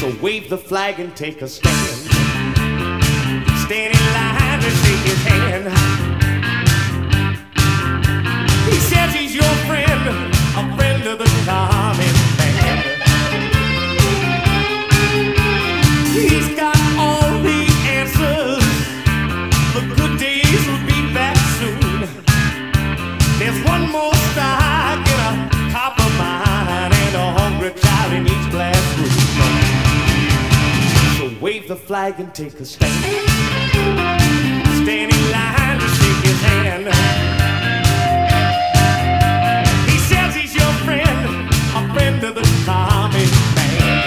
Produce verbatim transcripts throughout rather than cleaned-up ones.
So wave the flag and take a stand. Stand in line and shake his hand. He says he's your friend, a friend of the common man. He's got all the answers. The good days will be back soon. There's one more stock in a copper mine and a hungry child in each glass room. So wave the flag and take a stand. Stand in line to shake his hand. He says he's your friend, a friend of the common man.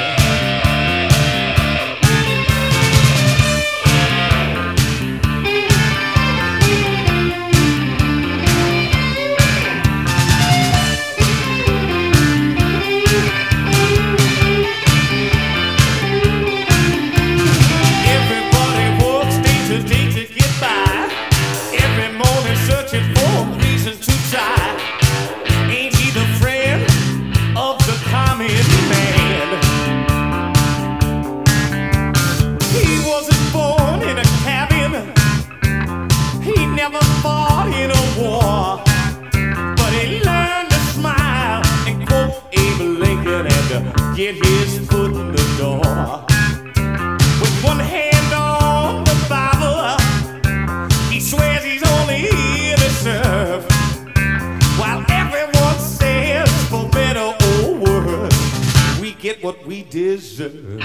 Get his foot in the door. With one hand on the Bible, he swears he's only here to serve, while everyone says for better or worse, we get what we deserve.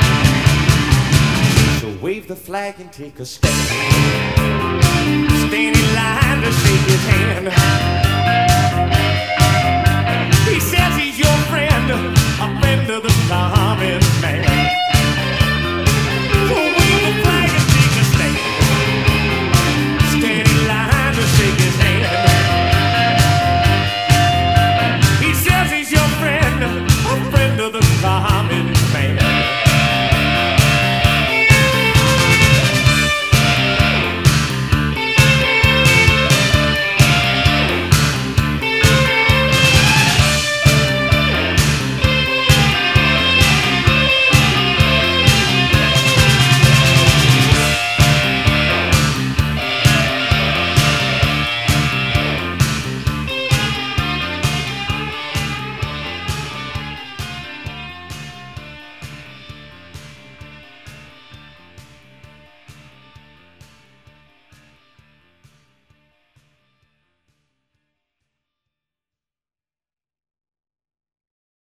So wave the flag and take a stand. Stand in line to shake his hand. He says he's your friend, a friend of the time.